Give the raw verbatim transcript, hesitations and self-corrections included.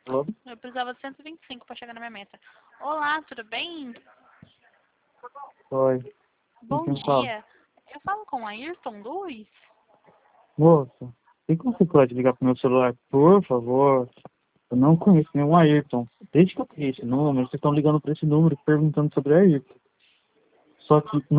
Alô? Eu precisava de cento e vinte e cinco para chegar na minha meta. Olá, tudo bem? Oi. Bom Quem fala? dia. Eu falo com a Ayrton Luiz. Moça, tem como você pode ligar pro meu celular, por favor? Eu não conheço nenhum Ayrton. Desde que eu criei esse número, vocês estão ligando para esse número perguntando sobre Ayrton. Só que